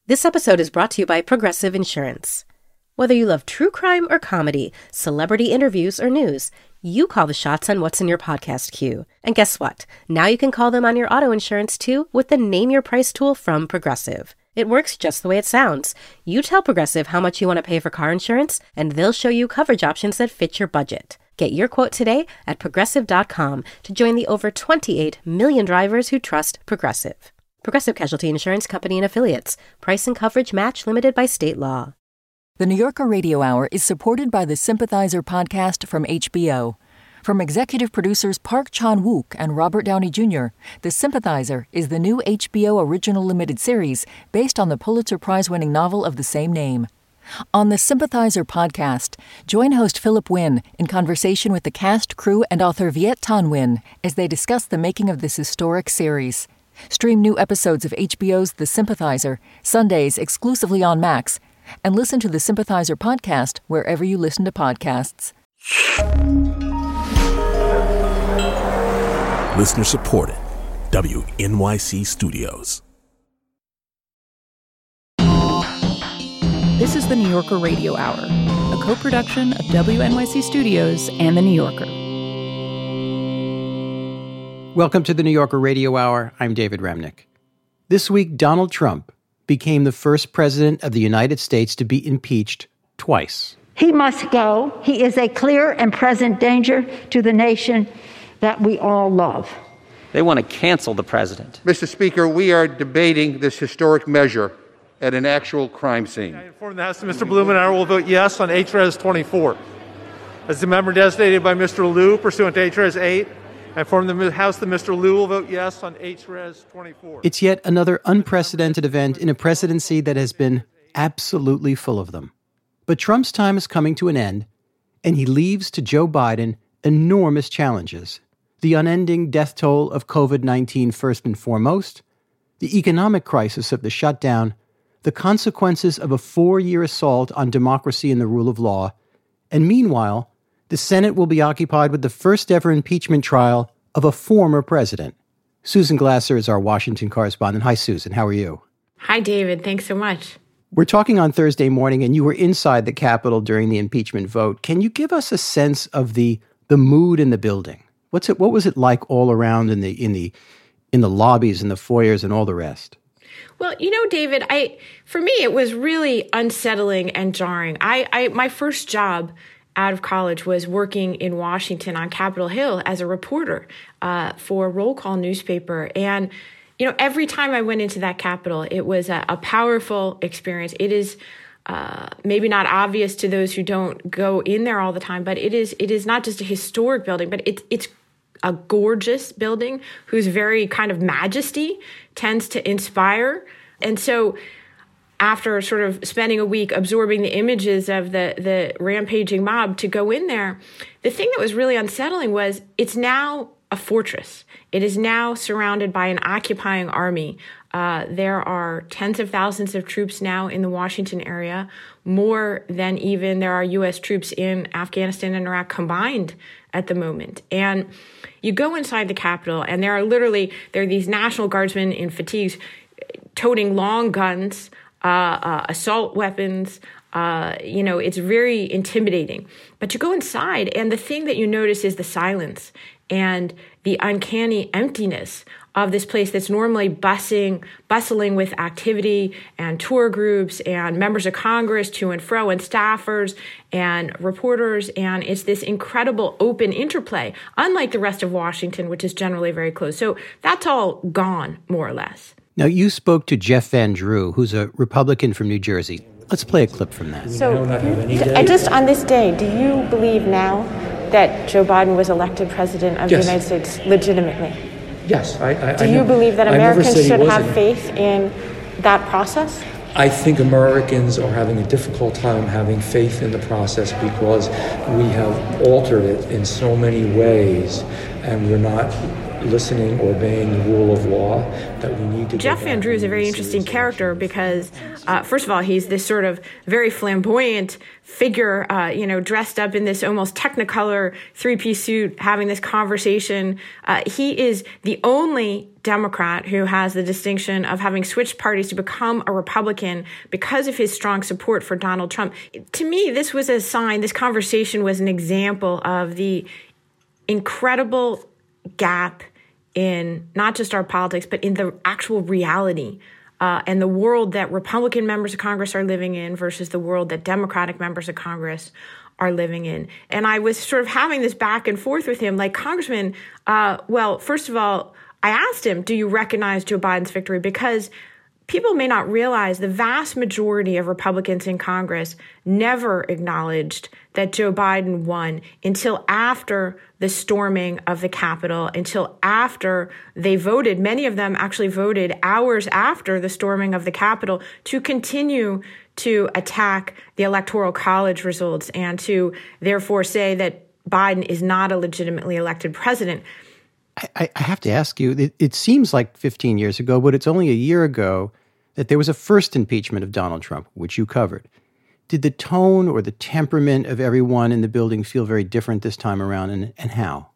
This episode is brought to you by Progressive Insurance. Whether you love true crime or comedy, celebrity interviews or news, you call the shots on what's in your podcast queue. And guess what? Now you can call them on your auto insurance too with the Name Your Price tool from Progressive. It works just the way it sounds. You tell Progressive how much you want to pay for car insurance, and they'll show you coverage options that fit your budget. Get your quote today at Progressive.com to join the over 28 million drivers who trust Progressive. Progressive Casualty Insurance Company and Affiliates. Price and coverage match limited by state law. The New Yorker Radio Hour is supported by the Sympathizer podcast from HBO. From executive producers Park Chan-wook and Robert Downey Jr., The Sympathizer is the new HBO original limited series based on the Pulitzer Prize-winning novel of the same name. On the Sympathizer podcast, join host Philip Wynn in conversation with the cast, crew, and author Viet Thanh Nguyen as they discuss the making of this historic series. Stream new episodes of HBO's The Sympathizer, Sundays exclusively on Max, and listen to the Sympathizer podcast wherever you listen to podcasts. Listener supported. WNYC Studios. This is the New Yorker Radio Hour, a co-production of WNYC Studios and The New Yorker. Welcome to the New Yorker Radio Hour. I'm David Remnick. This week, Donald Trump became the first president of the United States to be impeached twice. He must go. He is a clear and present danger to the nation that we all love. They want to cancel the president. Mr. Speaker, we are debating this historic measure at an actual crime scene. I inform the House that Mr. Blumenauer will vote yes on HRES 24. As the member designated by Mr. Liu pursuant to HRES 8, I inform the House that Mr. Liu will vote yes on HRES 24. It's yet another unprecedented event in a presidency that has been absolutely full of them. But Trump's time is coming to an end, and he leaves to Joe Biden enormous challenges. The unending death toll of COVID-19 first and foremost, the economic crisis of the shutdown, the consequences of a 4-year assault on democracy and the rule of law, and meanwhile, the Senate will be occupied with the first ever impeachment trial of a former president. Susan Glasser is our Washington correspondent. Hi, Susan. How are you? Hi, David. Thanks so much. We're talking on Thursday morning, and you were inside the Capitol during the impeachment vote. Can you give us a sense of the mood in the building? What was it like all around in the lobbies and the foyers and all the rest? Well, David, for me, it was really unsettling and jarring. My first job out of college was working in Washington on Capitol Hill as a reporter for a roll call newspaper. And, every time I went into that Capitol, it was a powerful experience. It is maybe not obvious to those who don't go in there all the time, but it is not just a historic building, but it's a gorgeous building whose very kind of majesty tends to inspire. And so after sort of spending a week absorbing the images of the rampaging mob to go in there, the thing that was really unsettling was it's now a fortress. It is now surrounded by an occupying army. There are tens of thousands of troops now in the Washington area, more than even there are U.S. troops in Afghanistan and Iraq combined at the moment. And you go inside the Capitol, and there are these National Guardsmen in fatigues toting long guns, assault weapons. It's very intimidating. But you go inside, and the thing that you notice is the silence and the uncanny emptiness of this place that's normally bustling with activity and tour groups and members of Congress to and fro and staffers and reporters. And it's this incredible open interplay, unlike the rest of Washington, which is generally very closed. So that's all gone, more or less. Now, you spoke to Jeff Van Drew, who's a Republican from New Jersey. Let's play a clip from that. So, just on this day, do you believe now that Joe Biden was elected president of the United States legitimately? Yes. Do you believe that Americans should have faith in that process? I think Americans are having a difficult time having faith in the process because we have altered it in so many ways, and we're not listening or obeying the rule of law, that we need to. Jeff Van Drew is a very interesting character because, first of all, he's this sort of very flamboyant figure, dressed up in this almost Technicolor three-piece suit, having this conversation. He is the only Democrat who has the distinction of having switched parties to become a Republican because of his strong support for Donald Trump. To me, this was a sign, this conversation was an example of the incredible gap in not just our politics, but in the actual reality and the world that Republican members of Congress are living in versus the world that Democratic members of Congress are living in. And I was sort of having this back and forth with him, like, Congressman, first of all, I asked him, do you recognize Joe Biden's victory? Because people may not realize the vast majority of Republicans in Congress never acknowledged that Joe Biden won until after the storming of the Capitol, until after they voted. Many of them actually voted hours after the storming of the Capitol to continue to attack the Electoral College results and to therefore say that Biden is not a legitimately elected president. I have to ask you, it seems like 15 years ago, but it's only a year ago that there was a first impeachment of Donald Trump, which you covered. Did the tone or the temperament of everyone in the building feel very different this time around, and how?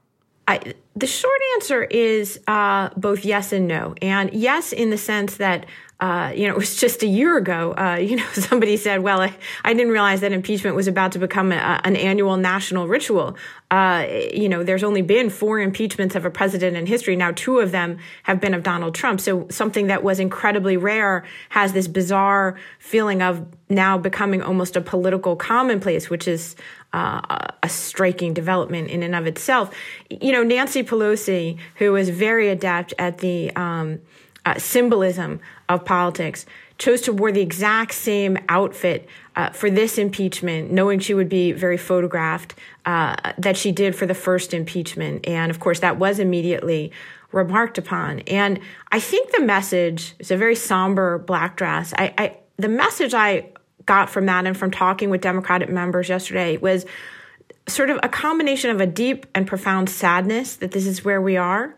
The short answer is both yes and no. And yes, in the sense that, it was just a year ago, somebody said, well, I didn't realize that impeachment was about to become an annual national ritual. There's only been 4 impeachments of a president in history. Now 2 of them have been of Donald Trump. So something that was incredibly rare has this bizarre feeling of now becoming almost a political commonplace, which is a striking development in and of itself. Nancy Pelosi, who is very adept at the symbolism of politics, chose to wear the exact same outfit for this impeachment, knowing she would be very photographed, that she did for the first impeachment. And of course, that was immediately remarked upon. And I think the message is a very somber black dress. The message I got from that and from talking with Democratic members yesterday was sort of a combination of a deep and profound sadness that this is where we are,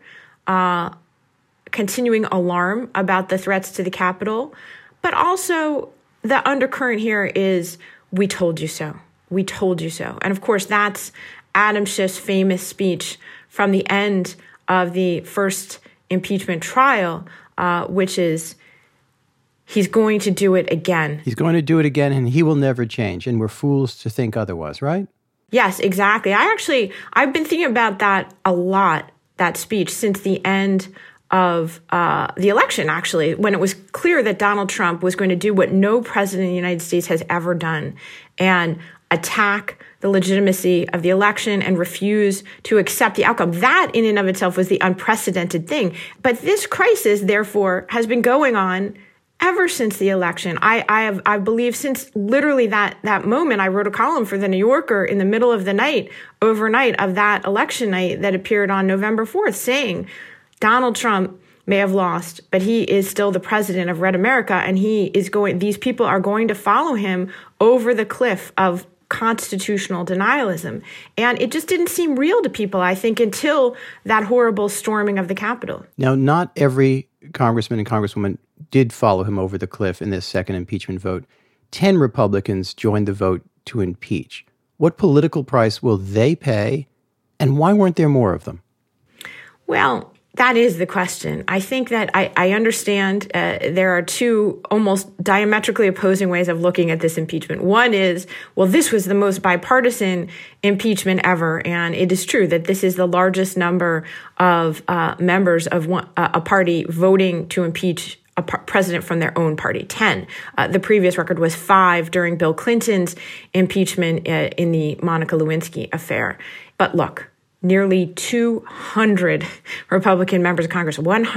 continuing alarm about the threats to the Capitol, but also the undercurrent here is, we told you so. We told you so. And of course, that's Adam Schiff's famous speech from the end of the first impeachment trial, which is, he's going to do it again. He's going to do it again, and he will never change. And we're fools to think otherwise, right? Yes, exactly. I've been thinking about that a lot, that speech, since the end of the election, actually, when it was clear that Donald Trump was going to do what no president in the United States has ever done and attack the legitimacy of the election and refuse to accept the outcome. That in and of itself was the unprecedented thing. But this crisis, therefore, has been going on ever since the election. I believe since literally that moment. I wrote a column for The New Yorker in the middle of the night, overnight of that election night that appeared on November 4th, saying Donald Trump may have lost, but he is still the president of Red America, and these people are going to follow him over the cliff of constitutional denialism. And it just didn't seem real to people, I think, until that horrible storming of the Capitol. Now, not every congressman and congresswoman did follow him over the cliff in this second impeachment vote. 10 Republicans joined the vote to impeach. What political price will they pay, and why weren't there more of them? Well, that is the question. I think that I understand there are 2 almost diametrically opposing ways of looking at this impeachment. One is, well, this was the most bipartisan impeachment ever. And it is true that this is the largest number of members of a party voting to impeach a president from their own party, 10. The previous record was 5 during Bill Clinton's impeachment in the Monica Lewinsky affair. But look, nearly 200 Republican members of Congress,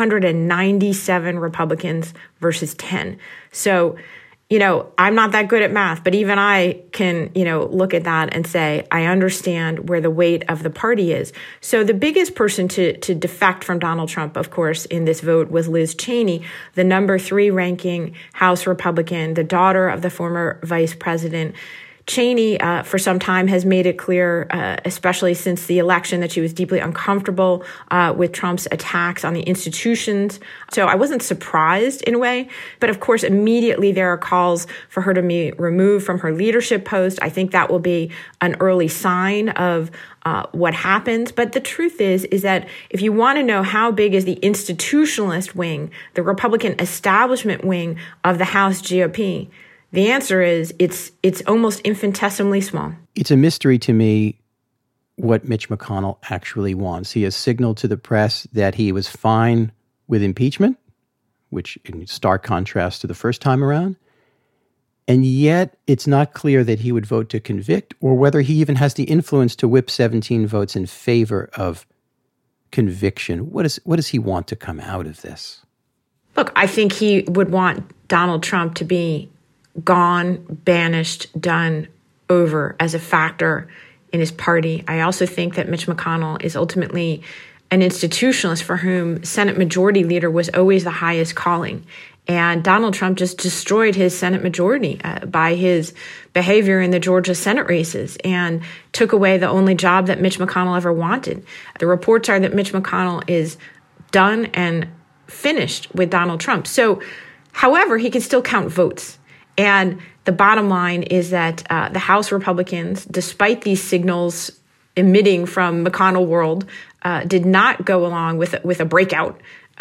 197 Republicans versus 10. So, I'm not that good at math, but even I can, look at that and say, I understand where the weight of the party is. So the biggest person to defect from Donald Trump, of course, in this vote was Liz Cheney, the number 3 ranking House Republican, the daughter of the former vice president. Cheney, for some time, has made it clear, especially since the election, that she was deeply uncomfortable with Trump's attacks on the institutions. So I wasn't surprised in a way. But of course, immediately there are calls for her to be removed from her leadership post. I think that will be an early sign of what happens. But the truth is that if you want to know how big is the institutionalist wing, the Republican establishment wing of the House GOP, the answer is it's almost infinitesimally small. It's a mystery to me what Mitch McConnell actually wants. He has signaled to the press that he was fine with impeachment, which in stark contrast to the first time around. And yet it's not clear that he would vote to convict or whether he even has the influence to whip 17 votes in favor of conviction. What does he want to come out of this? Look, I think he would want Donald Trump to be gone, banished, done, over as a factor in his party. I also think that Mitch McConnell is ultimately an institutionalist for whom Senate Majority Leader was always the highest calling. And Donald Trump just destroyed his Senate majority by his behavior in the Georgia Senate races and took away the only job that Mitch McConnell ever wanted. The reports are that Mitch McConnell is done and finished with Donald Trump. So, however, he can still count votes. And the bottom line is that the House Republicans, despite these signals emitting from McConnell world, did not go along with a breakout.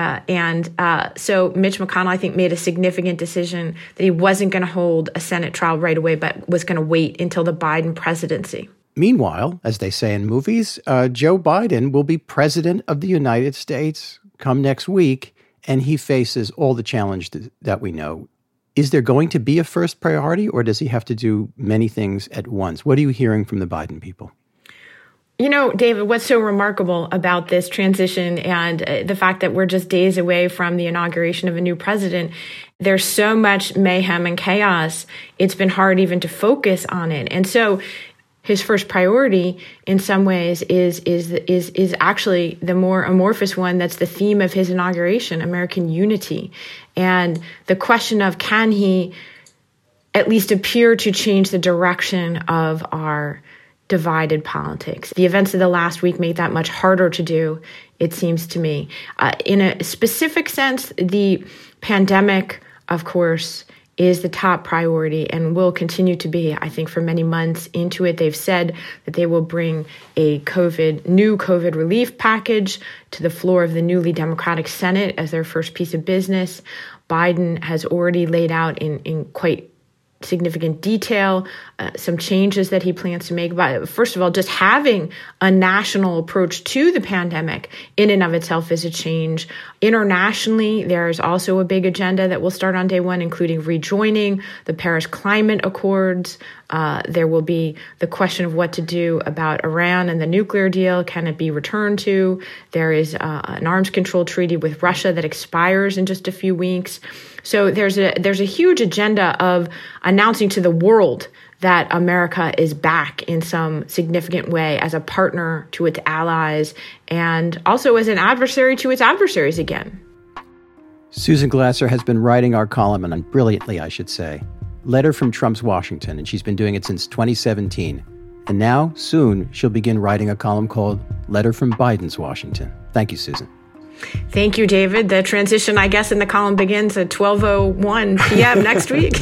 So Mitch McConnell, I think, made a significant decision that he wasn't going to hold a Senate trial right away, but was going to wait until the Biden presidency. Meanwhile, as they say in movies, Joe Biden will be president of the United States come next week, and he faces all the challenge that we know. Is there going to be a first priority, or does he have to do many things at once? What are you hearing from the Biden people? You know, David, what's so remarkable about this transition and the fact that we're just days away from the inauguration of a new president, there's so much mayhem and chaos, it's been hard even to focus on it. And so his first priority in some ways is actually the more amorphous one that's the theme of his inauguration, American unity. And the question of, can he at least appear to change the direction of our divided politics? The events of the last week made that much harder to do, it seems to me. In a specific sense, the pandemic, of course, is the top priority and will continue to be, I think, for many months into it. They've said that they will bring a new COVID relief package to the floor of the newly Democratic Senate as their first piece of business. Biden has already laid out in quite significant detail some changes that he plans to make. But first of all, just having a national approach to the pandemic in and of itself is a change. Internationally, there is also a big agenda that will start on day one, including rejoining the Paris Climate Accords. There will be the question of what to do about Iran and the nuclear deal. Can it be returned to? There is an arms control treaty with Russia that expires in just a few weeks. So there's a huge agenda of announcing to the world that America is back in some significant way as a partner to its allies and also as an adversary to its adversaries again. Susan Glasser has been writing our column, and brilliantly, I should say, Letter from Trump's Washington, and she's been doing it since 2017. And now, soon, she'll begin writing a column called Letter from Biden's Washington. Thank you, Susan. Thank you, David. The transition, I guess, in the column begins at 12:01 p.m. next week.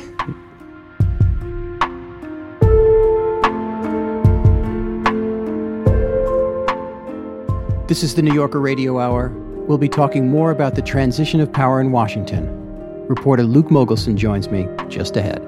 This is the New Yorker Radio Hour. We'll be talking more about the transition of power in Washington. Reporter Luke Mogelson joins me just ahead.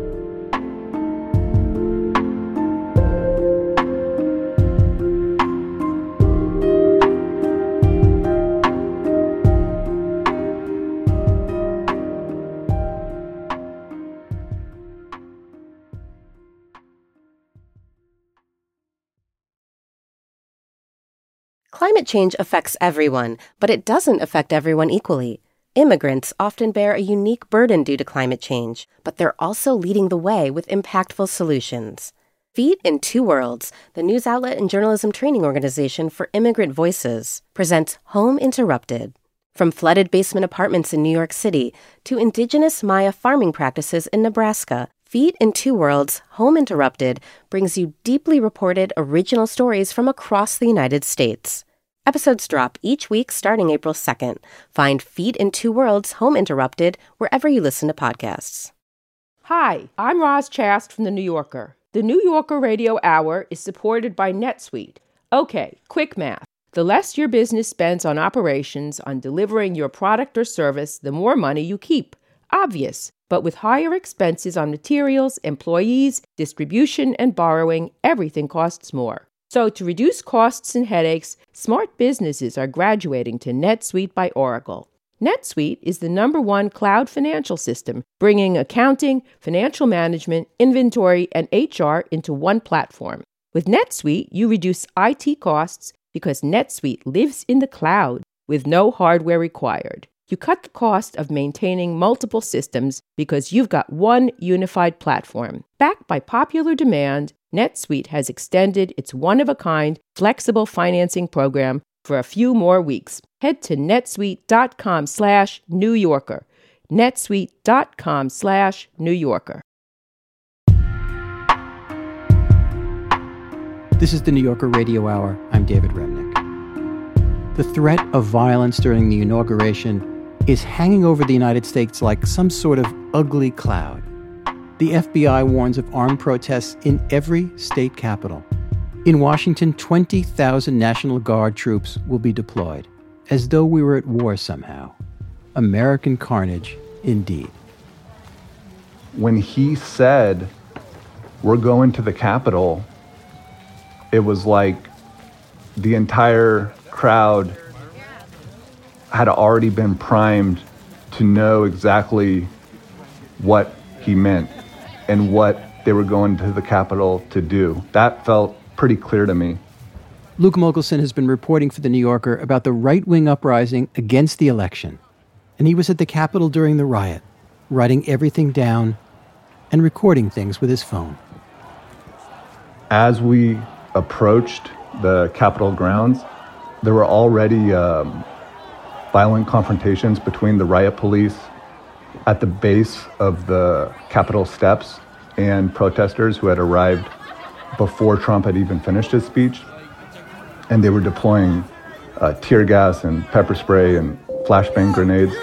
Climate change affects everyone, but it doesn't affect everyone equally. Immigrants often bear a unique burden due to climate change, but they're also leading the way with impactful solutions. Feet in Two Worlds, the news outlet and journalism training organization for immigrant voices, presents Home Interrupted. From flooded basement apartments in New York City to indigenous Maya farming practices in Nebraska, Feet in Two Worlds, Home Interrupted, brings you deeply reported original stories from across the United States. Episodes drop each week starting April 2nd. Find Feet in Two Worlds, Home Interrupted wherever you listen to podcasts. Hi, I'm Roz Chast from The New Yorker. The New Yorker Radio Hour is supported by NetSuite. Okay, quick math. The less your business spends on operations, on delivering your product or service, the more money you keep. Obvious. But with higher expenses on materials, employees, distribution, and borrowing, everything costs more. So to reduce costs and headaches, smart businesses are graduating to NetSuite by Oracle. NetSuite is the #1 cloud financial system, bringing accounting, financial management, inventory, and HR into one platform. With NetSuite, you reduce IT costs because NetSuite lives in the cloud with no hardware required. You cut the cost of maintaining multiple systems because you've got one unified platform. Backed by popular demand, NetSuite has extended its one-of-a-kind flexible financing program for a few more weeks. Head to netsuite.com/New Yorker. netsuite.com/New Yorker. This is the New Yorker Radio Hour. I'm David Remnick. The threat of violence during the inauguration is hanging over the United States like some sort of ugly cloud. The FBI warns of armed protests in every state capital. In Washington, 20,000 National Guard troops will be deployed, as though we were at war somehow. American carnage, indeed. When he said, "We're going to the Capitol," it was like the entire crowd had already been primed to know exactly what he meant and what they were going to the Capitol to do. That felt pretty clear to me. Luke Mogelson has been reporting for The New Yorker about the right-wing uprising against the election. And he was at the Capitol during the riot, writing everything down and recording things with his phone. As we approached the Capitol grounds, there were already violent confrontations between the riot police at the base of the Capitol steps and protesters who had arrived before Trump had even finished his speech. And they were deploying tear gas and pepper spray and flashbang grenades.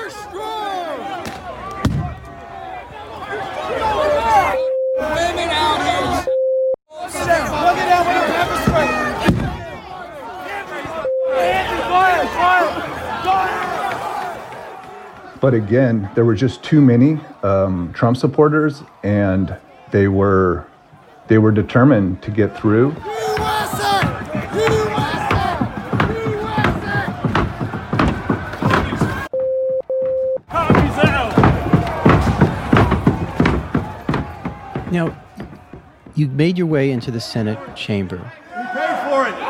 But again, there were just too many Trump supporters, and they were determined to get through. Now, you made your way into the Senate chamber. We paid for it.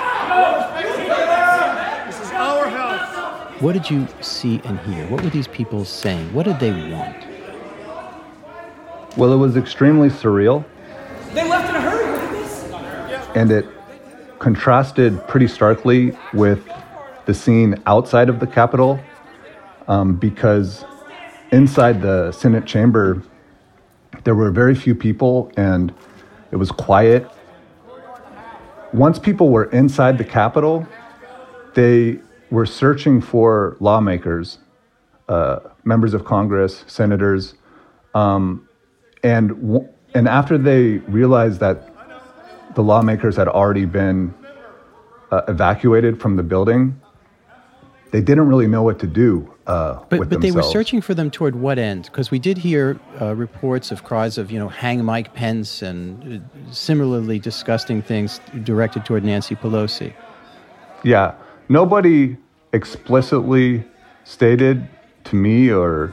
This is our house. What did you see and hear? What were these people saying? What did they want? Well, it was extremely surreal. They left in a hurry. Look at this. And it contrasted pretty starkly with the scene outside of the Capitol, because inside the Senate chamber, there were very few people and it was quiet. Once people were inside the Capitol, they were searching for lawmakers, members of Congress, senators, and after they realized that the lawmakers had already been evacuated from the building, they didn't really know what to do with themselves. But they were searching for them toward what end? Because we did hear reports of cries of, hang Mike Pence and similarly disgusting things directed toward Nancy Pelosi. Yeah. Nobody explicitly stated to me or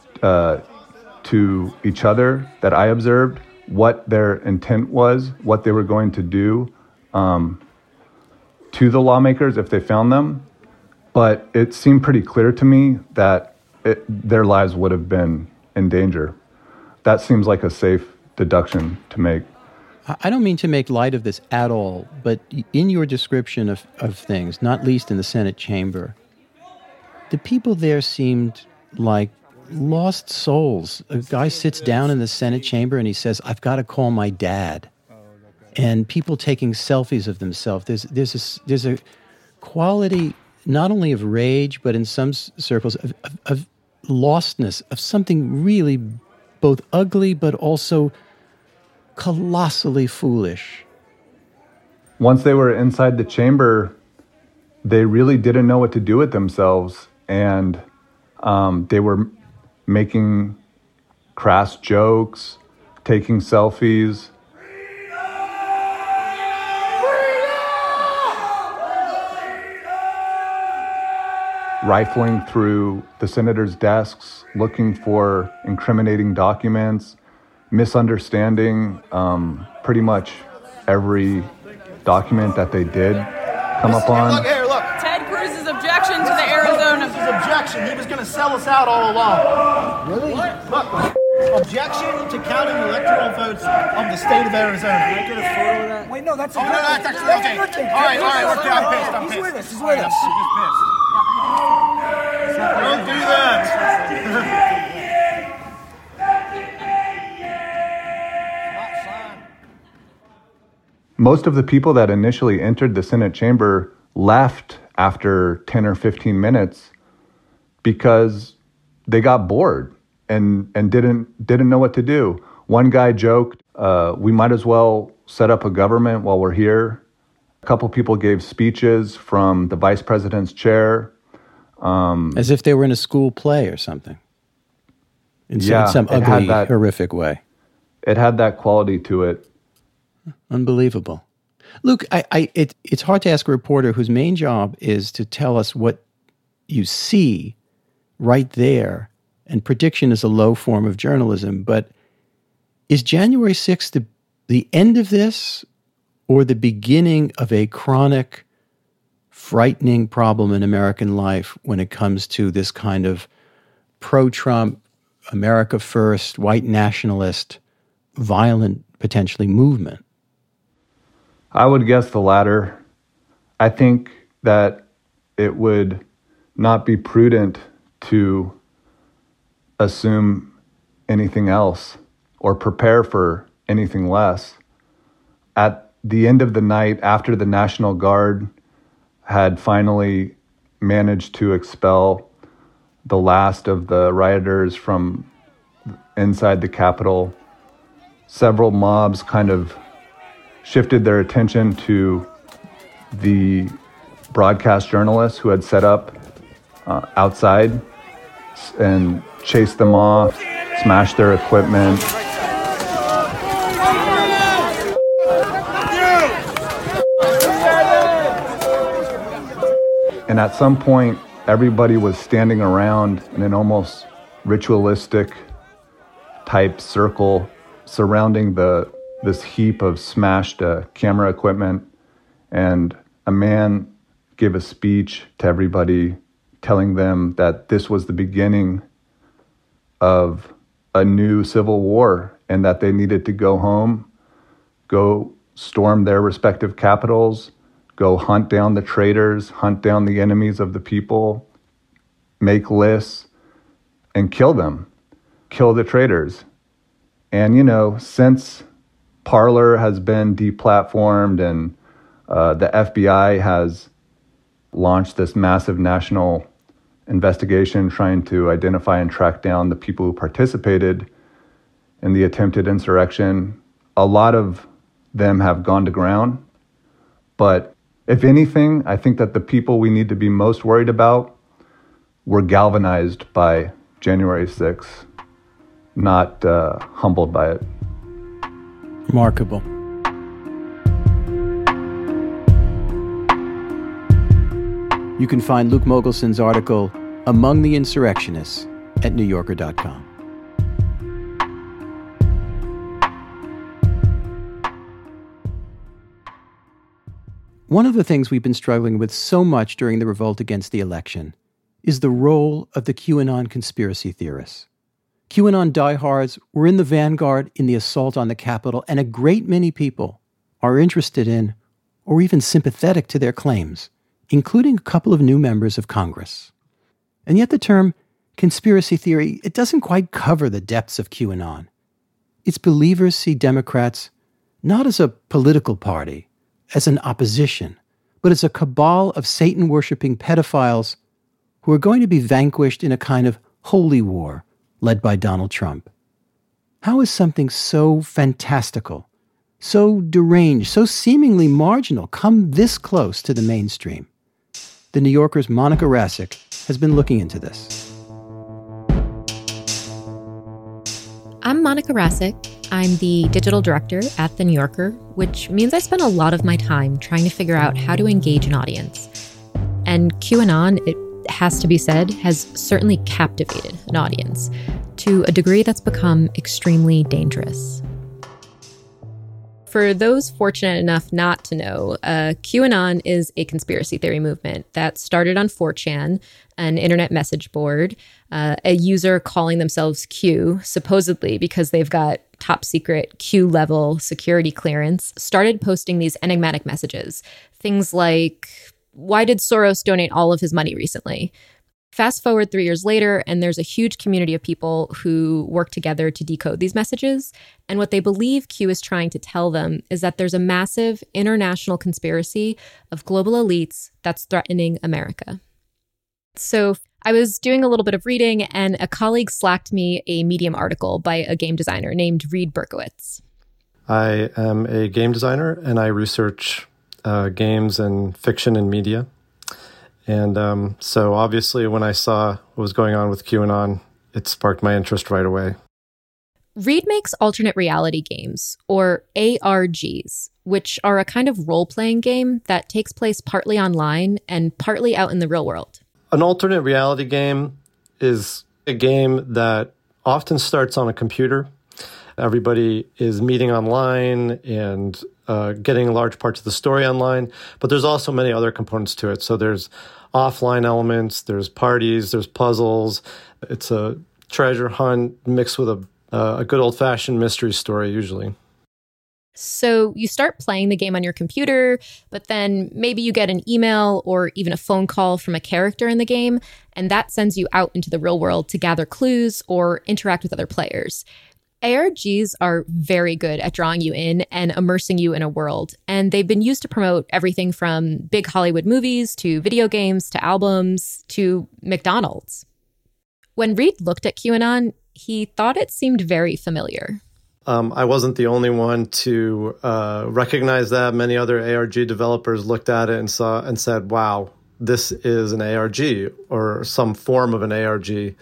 to each other that I observed what their intent was, what they were going to do to the lawmakers if they found them. But it seemed pretty clear to me that their lives would have been in danger. That seems like a safe deduction to make. I don't mean to make light of this at all, but in your description of things, not least in the Senate chamber, the people there seemed like lost souls. A guy sits down in the Senate chamber and he says, "I've got to call my dad." And people taking selfies of themselves. There's a quality not only of rage, but in some circles of lostness, of something really both ugly but also colossally foolish. Once they were inside the chamber, they really didn't know what to do with themselves. And they were making crass jokes, taking selfies. Rifling through the senators' desks, looking for incriminating documents, misunderstanding pretty much every document that they did come upon. Look. Ted Cruz's objection to the Arizona. His objection. He was going to sell us out all along. Really? Look. Objection to counting electoral votes of the state of Arizona. Can I get a photo of that? Wait, no, that's a good thing. That's actually okay. All right, we're pissed. I'm pissed. He's with us. He's just pissed. Don't do that. Most of the people that initially entered the Senate chamber left after 10 or 15 minutes because they got bored and didn't know what to do. One guy joked, we might as well set up a government while we're here. A couple people gave speeches from the vice president's chair. As if they were in a school play or something. In some ugly, horrific way. It had that quality to it. Unbelievable. Luke, it's hard to ask a reporter whose main job is to tell us what you see right there, and prediction is a low form of journalism, but is January 6th the end of this or the beginning of a chronic, frightening problem in American life when it comes to this kind of pro-Trump, America first, white nationalist, violent, potentially, movement? I would guess the latter. I think that it would not be prudent to assume anything else or prepare for anything less. At the end of the night, after the National Guard had finally managed to expel the last of the rioters from inside the Capitol, several mobs kind of shifted their attention to the broadcast journalists who had set up outside and chased them off, smashed their equipment. And at some point, everybody was standing around in an almost ritualistic type circle surrounding this heap of smashed camera equipment. And a man gave a speech to everybody telling them that this was the beginning of a new civil war and that they needed to go home, go storm their respective capitals, go hunt down the traitors, hunt down the enemies of the people, make lists, and kill them, kill the traitors. And, since Parler has been deplatformed and the FBI has launched this massive national investigation trying to identify and track down the people who participated in the attempted insurrection, a lot of them have gone to ground. But if anything, I think that the people we need to be most worried about were galvanized by January 6th, not humbled by it. Remarkable. You can find Luke Mogelson's article, Among the Insurrectionists, at NewYorker.com. One of the things we've been struggling with so much during the revolt against the election is the role of the QAnon conspiracy theorists. QAnon diehards were in the vanguard in the assault on the Capitol, and a great many people are interested in or even sympathetic to their claims, including a couple of new members of Congress. And yet the term conspiracy theory, it doesn't quite cover the depths of QAnon. Its believers see Democrats not as a political party, as an opposition, but as a cabal of Satan-worshipping pedophiles who are going to be vanquished in a kind of holy war led by Donald Trump. How is something so fantastical, so deranged, so seemingly marginal come this close to the mainstream? The New Yorker's Monica Rasic has been looking into this. I'm Monica Rasic. I'm the digital director at The New Yorker, which means I spend a lot of my time trying to figure out how to engage an audience. And QAnon, it has to be said, has certainly captivated an audience to a degree that's become extremely dangerous. For those fortunate enough not to know, QAnon is a conspiracy theory movement that started on 4chan, an internet message board. A user calling themselves Q, supposedly because they've got top secret Q-level security clearance, started posting these enigmatic messages. Things like, why did Soros donate all of his money recently? Fast forward 3 years later, and there's a huge community of people who work together to decode these messages. And what they believe Q is trying to tell them is that there's a massive international conspiracy of global elites that's threatening America. So I was doing a little bit of reading, and a colleague slacked me a Medium article by a game designer named Reed Berkowitz. I am a game designer, and I research games and fiction and media. And so obviously when I saw what was going on with QAnon, it sparked my interest right away. Reed makes alternate reality games, or ARGs, which are a kind of role-playing game that takes place partly online and partly out in the real world. An alternate reality game is a game that often starts on a computer. Everybody is meeting online and getting large parts of the story online, but there's also many other components to it. So there's offline elements, there's parties, there's puzzles. It's a treasure hunt mixed with a good old-fashioned mystery story, usually. So you start playing the game on your computer, but then maybe you get an email or even a phone call from a character in the game, and that sends you out into the real world to gather clues or interact with other players. ARGs are very good at drawing you in and immersing you in a world, and they've been used to promote everything from big Hollywood movies to video games to albums to McDonald's. When Reed looked at QAnon, he thought it seemed very familiar. I wasn't the only one to recognize that. Many other ARG developers looked at it and said, wow, this is an ARG or some form of an ARG.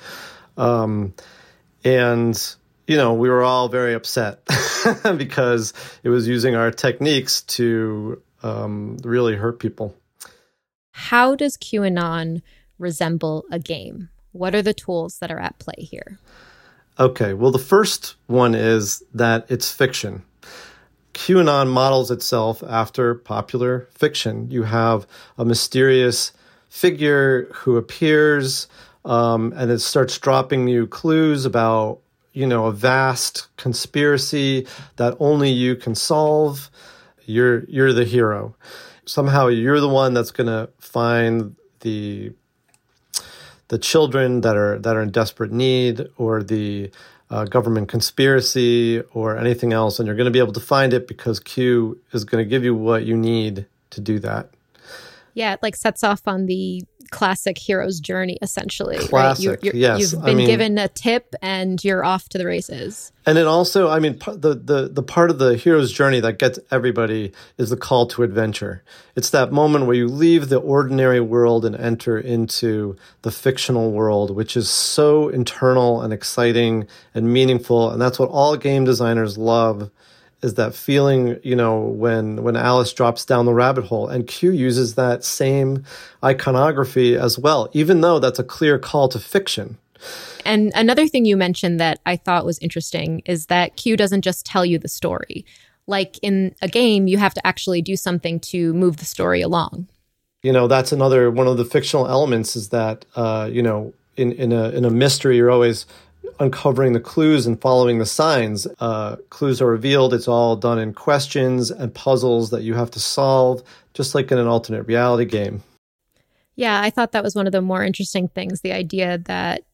And, you know, we were all very upset because it was using our techniques to really hurt people. How does QAnon resemble a game? What are the tools that are at play here? Okay, well, the first one is that it's fiction. QAnon models itself after popular fiction. You have a mysterious figure who appears, and it starts dropping you clues about, you know, a vast conspiracy that only you can solve. You're the hero. Somehow you're the one that's going to find the children that are in desperate need, or the government conspiracy, or anything else, and you're going to be able to find it because Q is going to give you what you need to do that. Yeah, it like sets off on the classic hero's journey, essentially. Classic, right? yes. You've been given a tip and you're off to the races. And it also, I mean, the part of the hero's journey that gets everybody is the call to adventure. It's that moment where you leave the ordinary world and enter into the fictional world, which is so internal and exciting and meaningful. And that's what all game designers love, is that feeling, you know, when Alice drops down the rabbit hole. And Q uses that same iconography as well, even though that's a clear call to fiction. And another thing you mentioned that I thought was interesting is that Q doesn't just tell you the story. Like in a game, you have to actually do something to move the story along. You know, that's another one of the fictional elements, is that, you know, in a mystery, you're always uncovering the clues and following the signs. Clues are revealed. It's all done in questions and puzzles that you have to solve, just like in an alternate reality game. Yeah, I thought that was one of the more interesting things, the idea that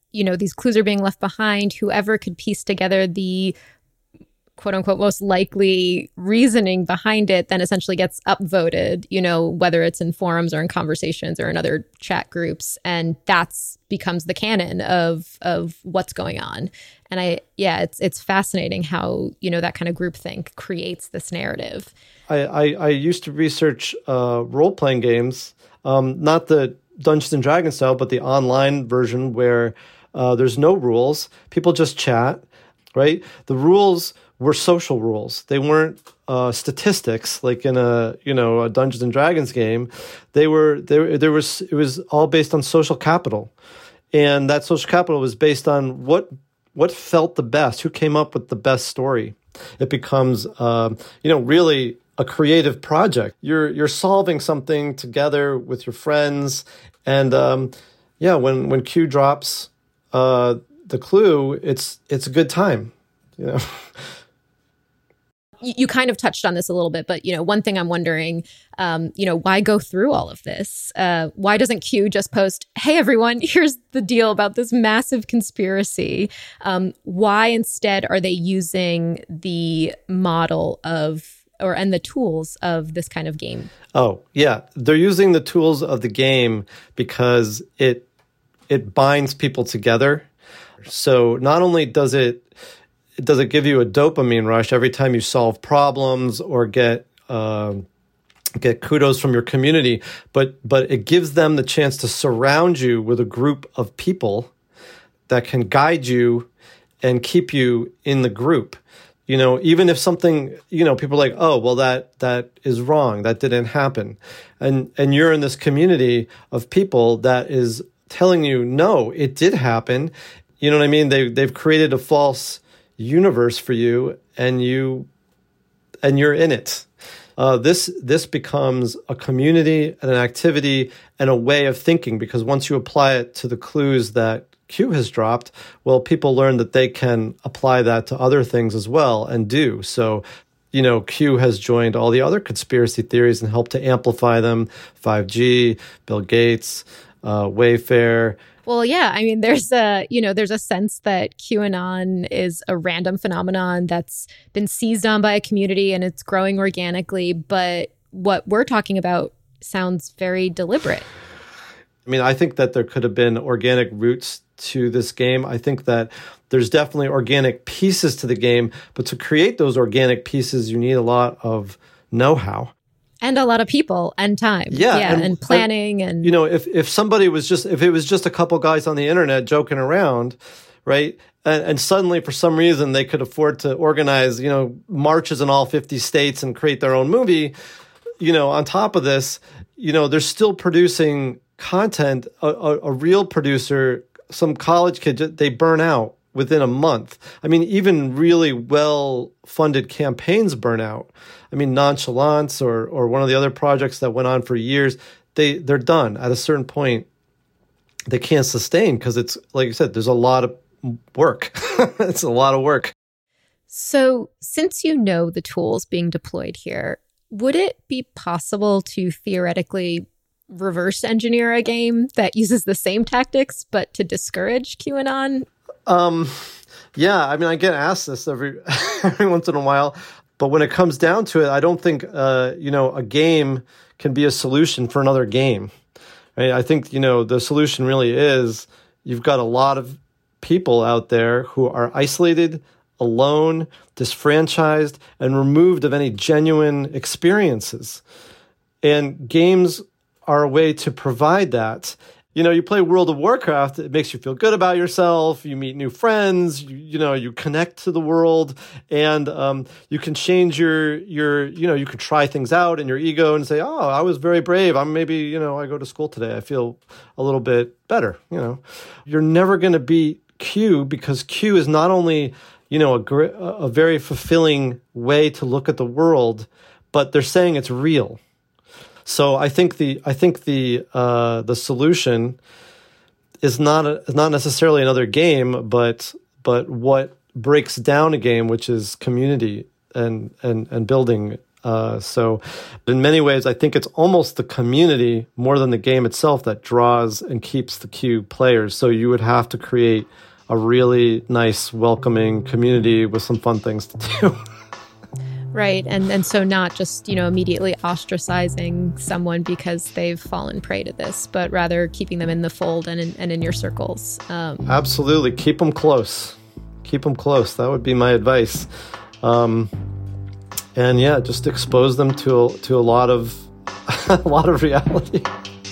these clues are being left behind. Whoever could piece together the quote unquote most likely reasoning behind it then essentially gets upvoted, whether it's in forums or in conversations or in other chat groups. And that's becomes the canon of what's going on. And it's fascinating how, that kind of groupthink creates this narrative. I used to research role-playing games, not the Dungeons and Dragons style, but the online version where there's no rules. People just chat, right? The rules were social rules. They weren't statistics like in a Dungeons and Dragons game. It was all based on social capital. And that social capital was based on what felt the best, who came up with the best story. It becomes really a creative project. You're solving something together with your friends, and when Q drops the clue, it's a good time. You kind of touched on this a little bit, but one thing I'm wondering, why go through all of this? Why doesn't Q just post, "Hey everyone, here's the deal about this massive conspiracy"? Why instead are they using the model and the tools of this kind of game? Oh, yeah. They're using the tools of the game because it binds people together. So not only does it give you a dopamine rush every time you solve problems or get kudos from your community, but it gives them the chance to surround you with a group of people that can guide you and keep you in the group. Even if something, people are like, "Oh, well, that is wrong. That didn't happen." And you're in this community of people that is telling you, "No, it did happen." You know what I mean? They've created a false universe for you, and you're in it. This becomes a community and an activity and a way of thinking, because once you apply it to the clues that Q has dropped, well, people learn that they can apply that to other things as well, and do. So, Q has joined all the other conspiracy theories and helped to amplify them. 5G, Bill Gates, Wayfair. Well, yeah, I mean, there's a sense that QAnon is a random phenomenon that's been seized on by a community and it's growing organically. But what we're talking about sounds very deliberate. I mean, I think that there could have been organic roots to this game. I think that there's definitely organic pieces to the game, but to create those organic pieces, you need a lot of know-how. And a lot of people and time. Yeah. And planning. And if it was just a couple guys on the internet joking around, right? And suddenly, for some reason, they could afford to organize, marches in all 50 states and create their own movie. On top of this, they're still producing content. A real producer, some college kid, they burn out within a month. I mean, even really well-funded campaigns burn out. I mean, Nonchalance or one of the other projects that went on for years, they're done. At a certain point, they can't sustain because it's, like you said, there's a lot of work. It's a lot of work. So since the tools being deployed here, would it be possible to theoretically reverse engineer a game that uses the same tactics, but to discourage QAnon? Yeah, I mean, I get asked this every once in a while, but when it comes down to it, I don't think, a game can be a solution for another game. Right? I think, the solution really is you've got a lot of people out there who are isolated, alone, disfranchised, and removed of any genuine experiences. And games are a way to provide that. You play World of Warcraft, it makes you feel good about yourself, you meet new friends, you connect to the world, and you can change you can try things out in your ego and say, "Oh, I was very brave. I go to school today. I feel a little bit better." You're never going to beat Q, because Q is not only, a very fulfilling way to look at the world, but they're saying it's real. So I think the solution is not necessarily another game, but what breaks down a game, which is community and building So in many ways, I think it's almost the community more than the game itself that draws and keeps the Q players. So you would have to create a really nice, welcoming community with some fun things to do. Right. And so not just, immediately ostracizing someone because they've fallen prey to this, but rather keeping them in the fold and in your circles. Absolutely. Keep them close. Keep them close. That would be my advice. And yeah, just expose them to a lot of a lot of reality.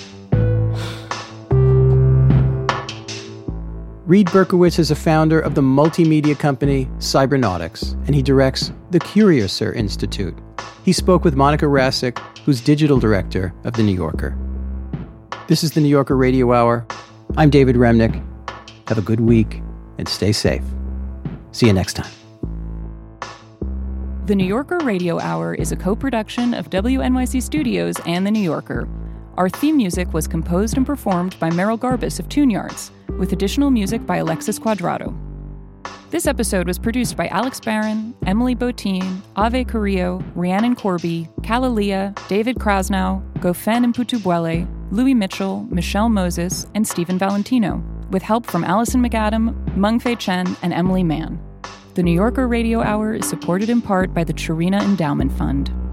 Reed Berkowitz is a founder of the multimedia company Cybernautics, and he directs the Curiouser Institute. He spoke with Monica Rasic, who's digital director of The New Yorker. This is The New Yorker Radio Hour. I'm David Remnick. Have a good week and stay safe. See you next time. The New Yorker Radio Hour is a co-production of WNYC Studios and The New Yorker. Our theme music was composed and performed by Merrill Garbus of Tune Yards, with additional music by Alexis Cuadrado. This episode was produced by Alex Barron, Emily Botine, Ave Carrillo, Rhiannon Corby, Kalalia, David Krasnow, Gofen Mputubwele, Louis Mitchell, Michelle Moses, and Stephen Valentino, with help from Allison McAdam, Meng-Fei Chen, and Emily Mann. The New Yorker Radio Hour is supported in part by the Chirina Endowment Fund.